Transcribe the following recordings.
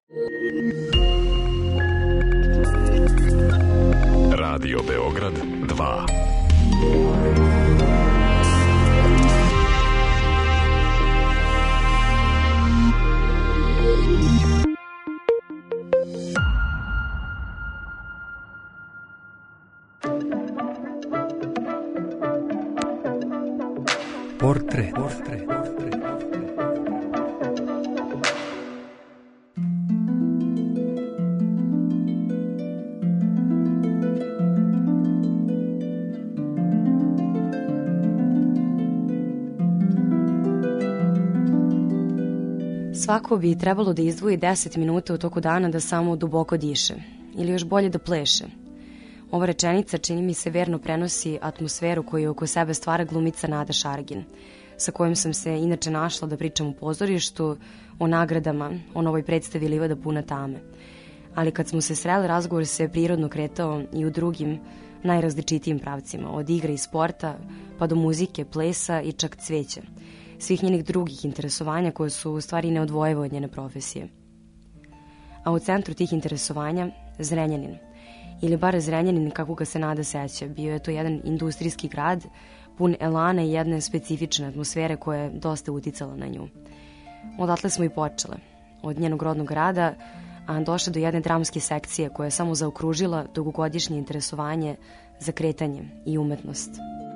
Radio Beograd 2. Portret. Svako bi trebalo da izdvoji 10 minuta u toku dana da samo duboko diše, ili još bolje da pleše. Ova rečenica, čini mi se, verno prenosi atmosferu koju oko sebe stvara glumica Nada Šargin, sa kojom sam se inače našla da pričam u pozorištu, o nagradama, o novoj predstavi Livada puna tame. Ali kad smo se sreli, razgovor se prirodno kretao i u drugim, najrazličitijim pravcima, od igre i sporta, pa do muzike, plesa i čak cveća, svih njenih drugih interesovanja koje su u stvari neodvojive od njene profesije. A u centru tih interesovanja Zrenjanin, ili bar Zrenjanin kako ga se Nada seća. Bio je to jedan industrijski grad, pun elana i jedne specifične atmosfere koja je dosta uticala na nju. Odatle smo i počele, od njenog rodnog grada, a došle do jedne dramske sekcije koja je samo zaokružila dugogodišnje interesovanje za kretanje i umetnost.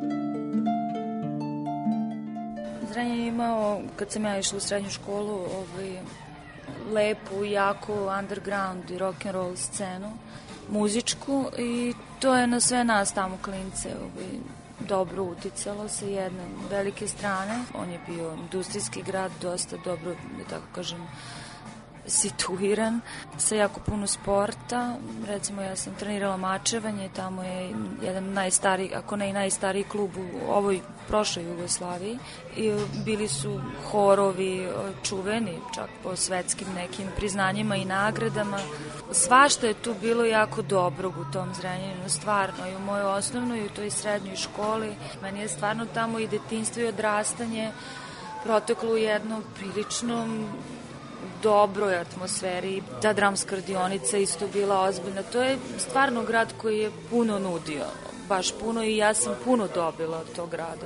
Zrenjanin je imao, kad sam ja išla u srednju školu, lepu, jaku underground i rock'n'roll scenu, muzičku, i to je na sve nas tamo klince dobro uticalo sa jedne velike strane. On je bio industrijski grad, dosta dobro, da tako kažem, situiran, sa jako puno sporta. Recimo, ja sam trenirala mačevanje, tamo je jedan najstariji, ako ne i najstariji klub u ovoj prošloj Jugoslaviji. I bili su horovi čuveni, čak po svetskim nekim priznanjima i nagradama. Svašta je tu bilo jako dobrog u tom Zrenjaninu, stvarno, i u mojoj osnovnoj i u toj srednjoj školi. Meni je stvarno tamo i detinjstvo i odrastanje proteklo u jednom priličnom dobroj atmosferi. Ta dramska radionica isto bila ozbiljna. To je stvarno grad koji je puno nudio, baš puno, i ja sam puno dobila od tog grada.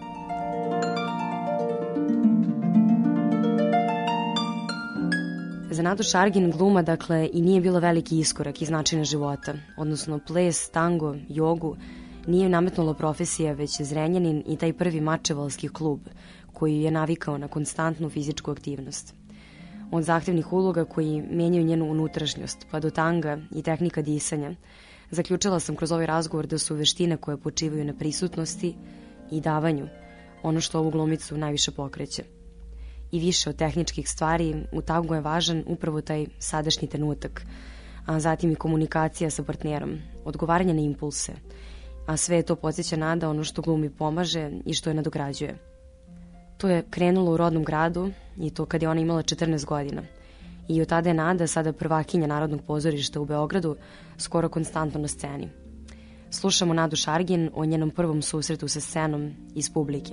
Za Nadu Šargin gluma, dakle, i nije bila veliki iskorak iz načina života, odnosno ples, tango, jogu, nije nametnulo profesija, već Zrenjanin i taj prvi mačevalski klub koji je navikao na konstantnu fizičku aktivnost. Od zahtevnih uloga koji menjaju njenu unutrašnjost, pa do tanga i tehnika disanja, zaključila sam kroz ovaj razgovor da su veštine koje počivaju na prisutnosti i davanju ono što ovu glumicu najviše pokreće. I više od tehničkih stvari, u tangu je važan upravo taj sadašnji trenutak, a zatim i komunikacija sa partnerom, odgovaranje na impulse, a sve je to podsjeća Nada ono što glumi pomaže i što je nadograđuje. To je krenulo u rodnom gradu, i to kad je ona imala 14 godina. I od tada je Nada, sada prvakinja Narodnog pozorišta u Beogradu, skoro konstantno na sceni. Slušamo Nadu Šargin o njenom prvom susretu sa scenom iz publike.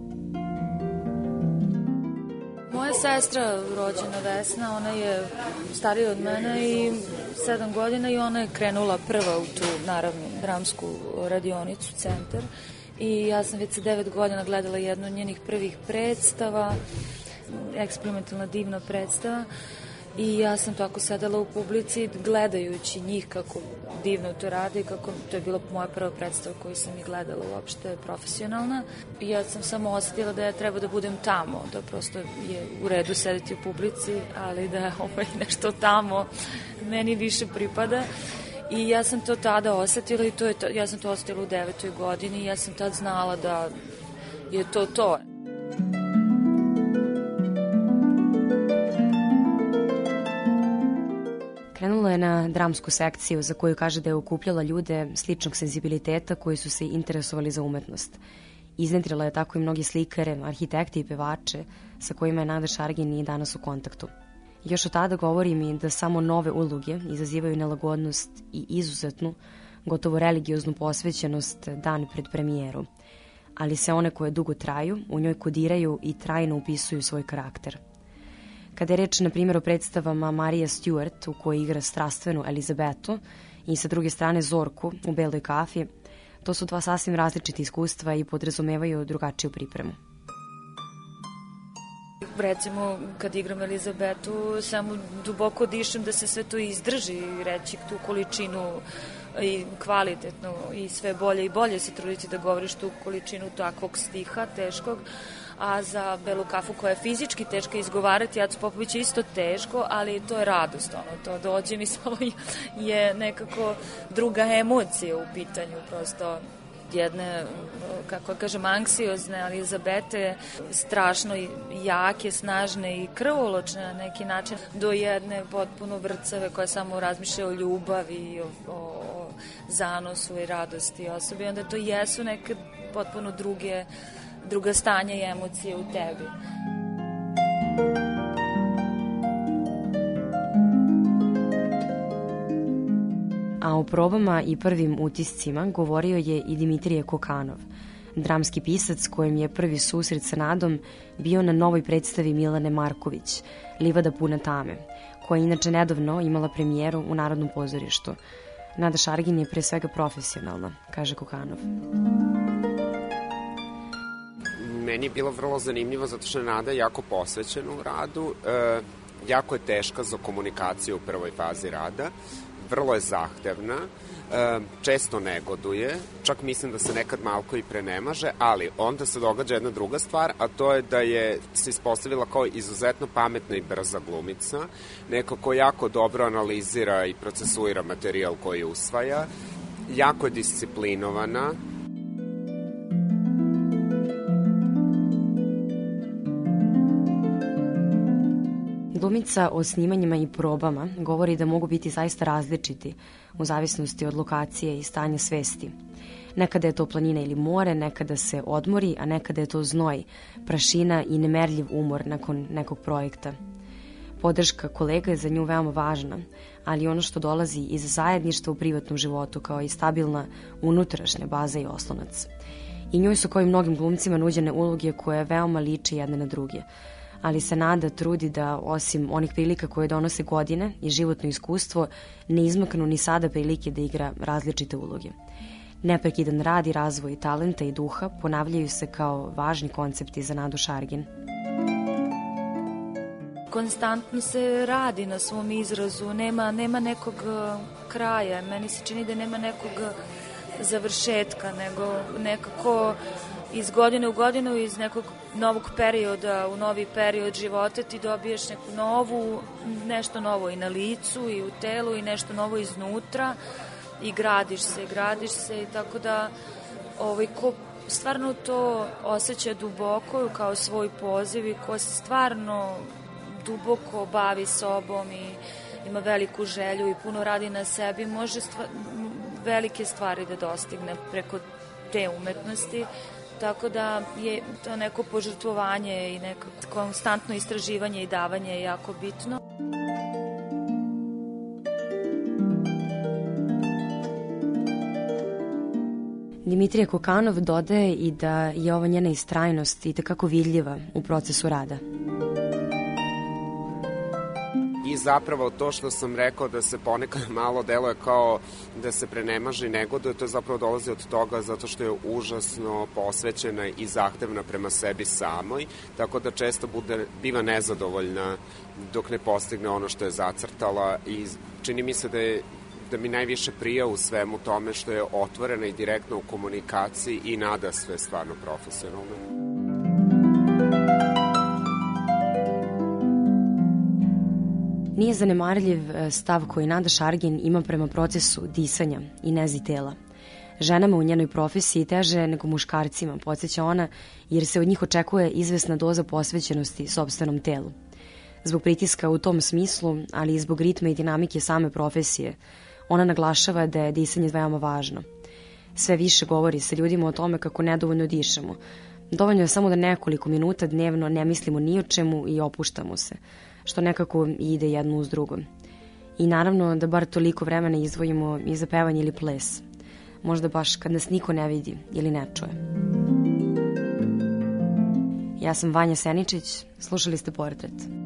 Moja sestra, rođena Vesna, ona je starija od mene i 7 godina, i ona je krenula prva u tu, naravno, dramsku radionicu, centar. I ja sam već sa 9 godina gledala jednu od njenih prvih predstava, eksperimentalna divna predstava, i ja sam tako sedela u publici gledajući njih kako divno to rade, kako to je bila moja prva predstava koju sam i gledala uopšte profesionalna. I ja sam samo osetila da ja treba da budem tamo, da prosto je u redu sedeti u publici, ali da nešto tamo meni više pripada. I ja sam to tada osetila, i ja sam to osetila u 9. godini, i ja sam tad znala da je to to. Krenula je na dramsku sekciju za koju kaže da je okupljala ljude sličnog senzibiliteta koji su se interesovali za umetnost. Iznedrila je tako i mnogi slikare, arhitekte i pevače sa kojima je Nada Šargin i danas u kontaktu. Još od tada govori mi da samo nove uloge izazivaju nelagodnost i izuzetnu, gotovo religioznu posvećenost dan pred premijeru, ali se one koje dugo traju u njoj kodiraju i trajno upisuju svoj karakter. Kada je reč, na primjer, o predstavama Marije Stewart, u kojoj igra strastvenu Elizabetu, i sa druge strane Zorku u Beloj kafi, to su dva sasvim različiti iskustva i podrazumevaju drugačiju pripremu. Recimo, kad igram Elizabetu, samo duboko dišem da se sve to izdrži i reći tu količinu i kvalitetno i sve bolje i bolje se truditi da govoriš tu količinu takvog stiha teškog, a za Belu kafu koja je fizički teška izgovarati, Acu Popović je isto teško, ali to je radost, to dođe mi samo je nekako druga emocija u pitanju, prosto jedne, kako kažem, anksiozne Elizabete, strašno jake, snažne i krvoločne na neki način, do jedne potpuno vrcave koja samo razmišlja o ljubavi, o zanosu i radosti osobi. Onda to jesu neke potpuno druga stanja i emocije u tebi. A o probama i prvim utiscima govorio je i Dimitrije Kokanov, dramski pisac kojem je prvi susret sa Nadom bio na novoj predstavi Milane Marković, Livada puna tame, koja je inače nedavno imala premijeru u Narodnom pozorištu. Nada Šargin je pre svega profesionalna, kaže Kokanov. Meni je bilo vrlo zanimljivo zato što je Nada jako posvećena u radu, jako je teška za komunikaciju u prvoj fazi rada, vrlo je zahtevna, često negoduje, čak mislim da se nekad malko i prenemaže, ali onda se događa jedna druga stvar, a to je da se ispostavila kao izuzetno pametna i brza glumica, neko ko jako dobro analizira i procesuira materijal koji usvaja, jako je disciplinovana. Glumica o snimanjima i probama govori da mogu biti zaista različiti u zavisnosti od lokacije i stanja svesti. Nekada je to planina ili more, nekada se odmori, a nekada je to znoj, prašina i nemerljiv umor nakon nekog projekta. Podrška kolega je za nju veoma važna, ali ono što dolazi iz zajedništva u privatnom životu kao i stabilna unutrašnja baza i oslonac. I njoj su kao i mnogim glumcima nuđene uloge koje veoma liče jedne na druge, ali se Nada trudi da, osim onih prilika koje donose godine i životno iskustvo, ne izmaknu ni sada prilike da igra različite uloge. Neprekidan rad i razvoj talenta i duha ponavljaju se kao važni koncepti za Nadu Šargin. Konstantno se radi na svom izrazu, nema nekog kraja, meni se čini da nema nekog završetka, nego nekako iz godine u godinu, iz nekog novog perioda u novi period života ti dobiješ nešto novo i na licu i u telu i nešto novo iznutra i gradiš se i tako da ko stvarno to osjeća duboko kao svoj poziv i ko se stvarno duboko bavi sobom i ima veliku želju i puno radi na sebi, može velike stvari da dostigne preko te umetnosti. Tako da je to neko požrtvovanje i neko konstantno istraživanje i davanje jako bitno. Dimitrije Kokanov dodaje i da je ova njena istrajnost i tekako vidljiva u procesu rada. I zapravo to što sam rekao da se ponekad malo deluje kao da se prenemaže i negoduje, to zapravo dolazi od toga zato što je užasno posvećena i zahtevna prema sebi samoj, tako da često biva nezadovoljna dok ne postigne ono što je zacrtala i čini mi se da mi najviše prija u svemu tome što je otvorena i direktno u komunikaciji i nada sve stvarno profesionalno. Nije zanemarljiv stav koji Nada Šargin ima prema procesu disanja i nezi tela. Ženama u njenoj profesiji teže nego muškarcima, podsjeća ona, jer se od njih očekuje izvesna doza posvećenosti sopstvenom telu. Zbog pritiska u tom smislu, ali i zbog ritma i dinamike same profesije, ona naglašava da je disanje veoma važno. Sve više govori sa ljudima o tome kako nedovoljno dišemo. Dovoljno je samo da nekoliko minuta dnevno ne mislimo ni o čemu i opuštamo se, što nekako ide jedno uz drugo. I naravno da bar toliko vremena izdvojimo i za pevanje ili ples. Možda baš kad nas niko ne vidi ili ne čuje. Ja sam Vanja Seničić, slušali ste Portret.